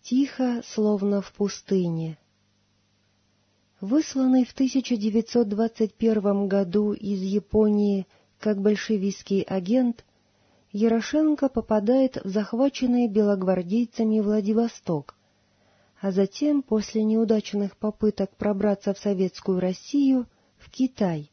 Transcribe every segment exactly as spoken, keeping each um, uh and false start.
Тихо, словно в пустыне. Высланный в тысяча девятьсот двадцать первом году из Японии как большевистский агент, Ярошенко попадает в захваченный белогвардейцами Владивосток, а затем, после неудачных попыток пробраться в Советскую Россию, в Китай.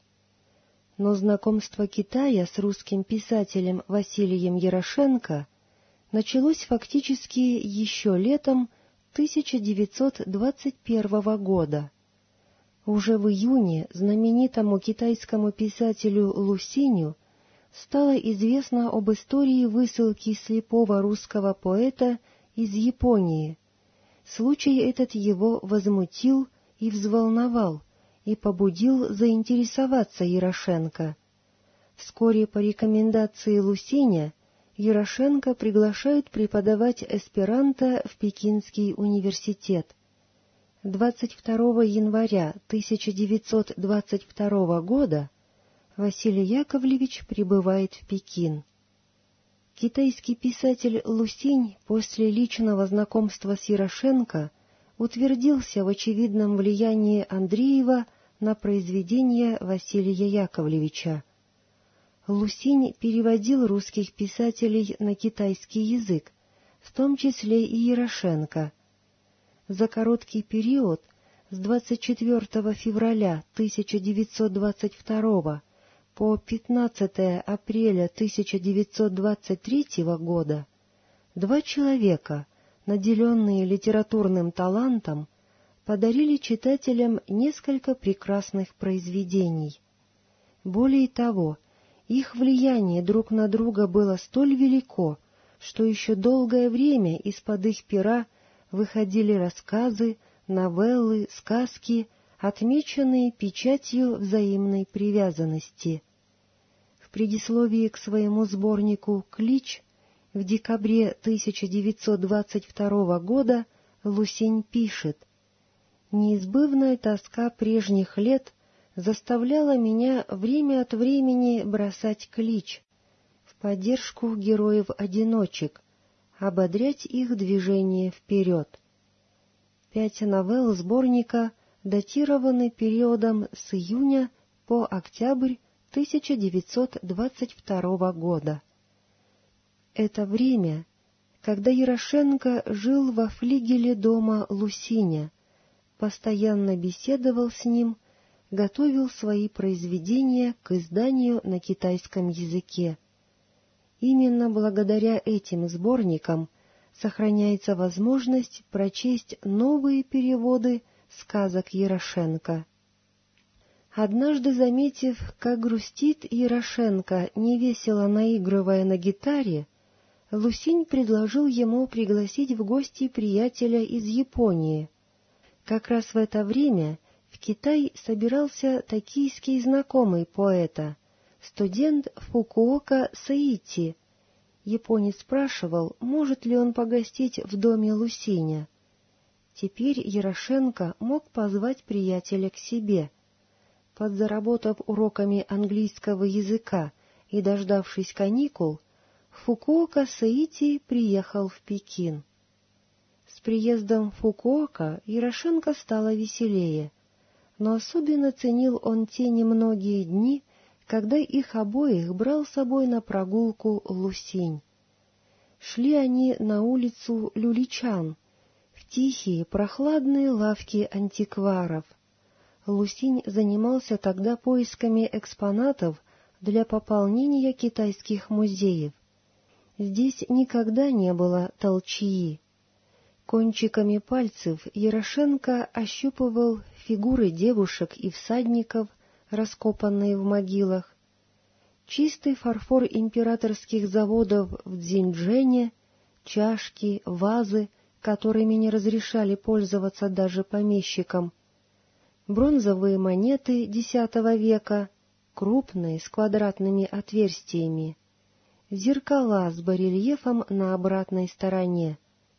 Но знакомство Китая с русским писателем Василием Ярошенко началось фактически еще летом тысяча девятьсот двадцать первого года. Уже в июне знаменитому китайскому писателю Лусиню стало известно об истории высылки слепого русского поэта из Японии. Случай этот его возмутил и взволновал, и побудил заинтересоваться Ярошенко. Вскоре по рекомендации Лусиня Ярошенко приглашают преподавать эсперанто в Пекинский университет. двадцать второго января тысяча девятьсот двадцать второго года Василий Яковлевич прибывает в Пекин. Китайский писатель Лусинь после личного знакомства с Ярошенко утвердился в очевидном влиянии Андреева на произведения Василия Яковлевича. Лусинь переводил русских писателей на китайский язык, в том числе и Ярошенко. За короткий период с двадцать четвёртого февраля тысяча девятьсот двадцать второго по пятнадцатое апреля тысяча девятьсот двадцать третьего года два человека, наделенные литературным талантом, подарили читателям несколько прекрасных произведений. Более того, их влияние друг на друга было столь велико, что еще долгое время из-под их пера выходили рассказы, новеллы, сказки, отмеченные печатью взаимной привязанности. В предисловии к своему сборнику «Клич» в декабре тысяча девятьсот двадцать второго года Лусинь пишет: «Неизбывная тоска прежних лет заставляла меня время от времени бросать клич в поддержку героев-одиночек, ободрять их движение вперед». Пять новелл сборника датированы периодом с июня по октябрь тысяча девятьсот двадцать второго года. Это время, когда Ярошенко жил во флигеле дома Лусиня, постоянно беседовал с ним, готовил свои произведения к изданию на китайском языке. Именно благодаря этим сборникам сохраняется возможность прочесть новые переводы сказок Ярошенко. Однажды, заметив, как грустит Ярошенко, невесело наигрывая на гитаре, Лусинь предложил ему пригласить в гости приятеля из Японии. Как раз в это время в Китай собирался токийский знакомый поэта, студент Фукуока Саити. Японец спрашивал, может ли он погостить в доме Лусиня. Теперь Ярошенко мог позвать приятеля к себе. Подзаработав уроками английского языка и дождавшись каникул, Фукуока Саити приехал в Пекин. С приездом Фукуока Ярошенко стало веселее, но особенно ценил он те немногие дни, когда их обоих брал с собой на прогулку Лусинь. Шли они на улицу Люличан, в тихие прохладные лавки антикваров. Лусинь занимался тогда поисками экспонатов для пополнения китайских музеев. Здесь никогда не было толчии. Кончиками пальцев Ярошенко ощупывал фигуры девушек и всадников, раскопанные в могилах, чистый фарфор императорских заводов в Цзиньчжэне, чашки, вазы, которыми не разрешали пользоваться даже помещикам, бронзовые монеты десятого века, крупные, с квадратными отверстиями, зеркала с барельефом на обратной стороне.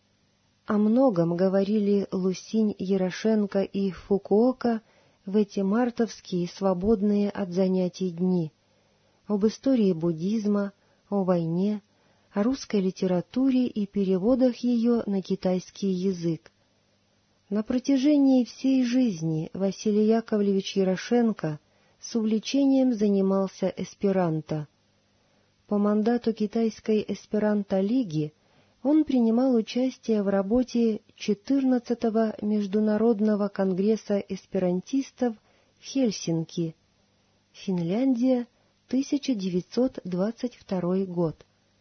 О многом говорили Лусинь, Ярошенко и Фукуока в эти мартовские, свободные от занятий дни, об истории буддизма, о войне, о русской литературе и переводах ее на китайский язык. На протяжении всей жизни Василий Яковлевич Ярошенко с увлечением занимался эсперанто. По мандату Китайской эсперанто-лиги он принимал участие в работе четырнадцатого Международного конгресса эсперантистов в Хельсинки, Финляндия, тысяча девятьсот двадцать второй год.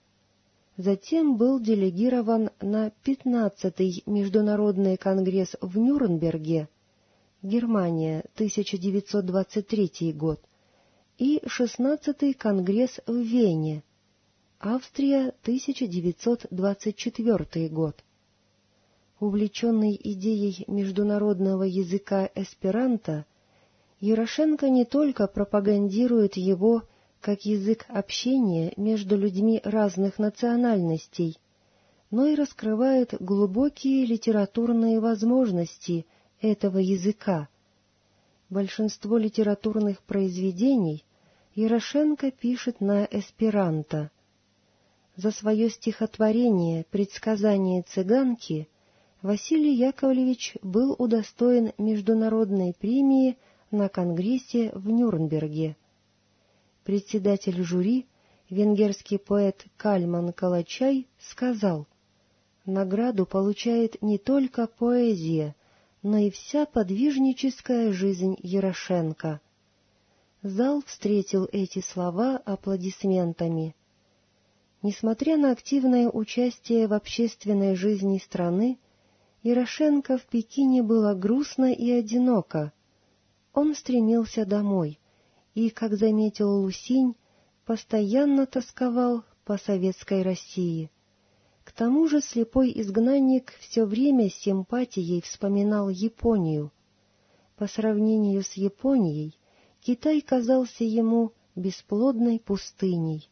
Затем был делегирован на пятнадцатый Международный конгресс в Нюрнберге, Германия, тысяча девятьсот двадцать третий год, и шестнадцатый конгресс в Вене, Австрия, тысяча девятьсот двадцать четвертый год. Увлеченный идеей международного языка эсперанто, Ярошенко не только пропагандирует его как язык общения между людьми разных национальностей, но и раскрывает глубокие литературные возможности этого языка. Большинство литературных произведений Ярошенко пишет на эсперанто. За свое стихотворение «Предсказание цыганки» Василий Яковлевич был удостоен международной премии на конгрессе в Нюрнберге. Председатель жюри, венгерский поэт Кальман Калачай, сказал: «Награду получает не только поэзия, но и вся подвижническая жизнь Ярошенко». Зал встретил эти слова аплодисментами. Несмотря на активное участие в общественной жизни страны, Ярошенко в Пекине было грустно и одиноко. Он стремился домой и, как заметил Лусинь, постоянно тосковал по советской России. К тому же слепой изгнанник все время с симпатией вспоминал Японию. По сравнению с Японией, Китай казался ему бесплодной пустыней.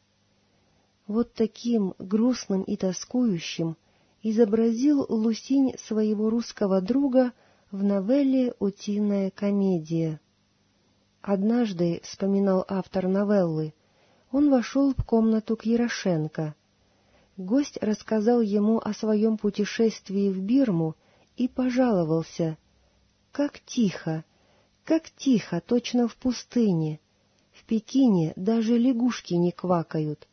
Вот таким грустным и тоскующим изобразил Лусинь своего русского друга в новелле «Утиная комедия». Однажды, вспоминал автор новеллы, он вошел в комнату к Ярошенко. Гость рассказал ему о своем путешествии в Бирму и пожаловался: «Как тихо, как тихо, точно в пустыне. В Пекине даже лягушки не квакают».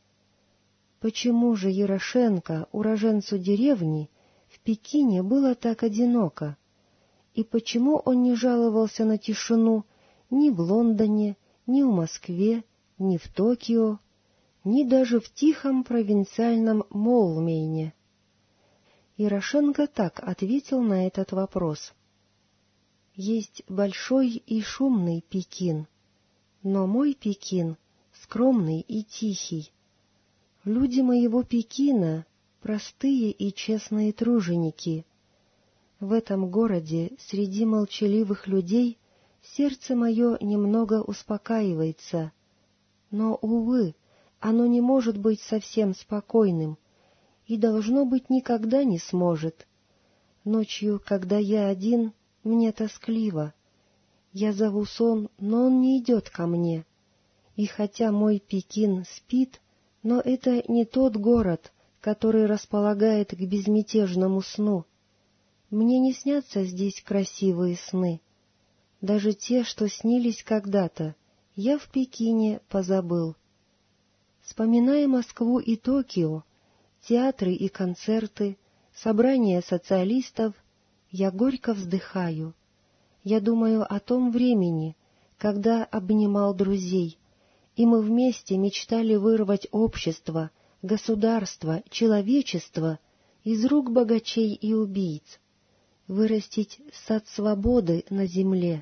Почему же Ярошенко, уроженцу деревни, в Пекине было так одиноко? И почему он не жаловался на тишину ни в Лондоне, ни в Москве, ни в Токио, ни даже в тихом провинциальном Моулмейне? Ярошенко так ответил на этот вопрос: «Есть большой и шумный Пекин, но мой Пекин скромный и тихий. Люди моего Пекина — простые и честные труженики. В этом городе, среди молчаливых людей, сердце мое немного успокаивается. Но, увы, оно не может быть совсем спокойным, и, должно быть, никогда не сможет. Ночью, когда я один, мне тоскливо. Я зову сон, но он не идет ко мне. И хотя мой Пекин спит, но это не тот город, который располагает к безмятежному сну. Мне не снятся здесь красивые сны. Даже те, что снились когда-то, я в Пекине позабыл. Вспоминая Москву и Токио, театры и концерты, собрания социалистов, я горько вздыхаю. Я думаю о том времени, когда обнимал друзей, и мы вместе мечтали вырвать общество, государство, человечество из рук богачей и убийц, вырастить сад свободы на земле.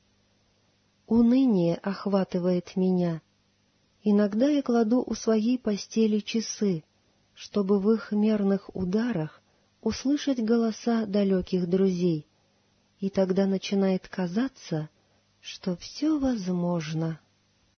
Уныние охватывает меня. Иногда я кладу у своей постели часы, чтобы в их мерных ударах услышать голоса далеких друзей, и тогда начинает казаться, что все возможно.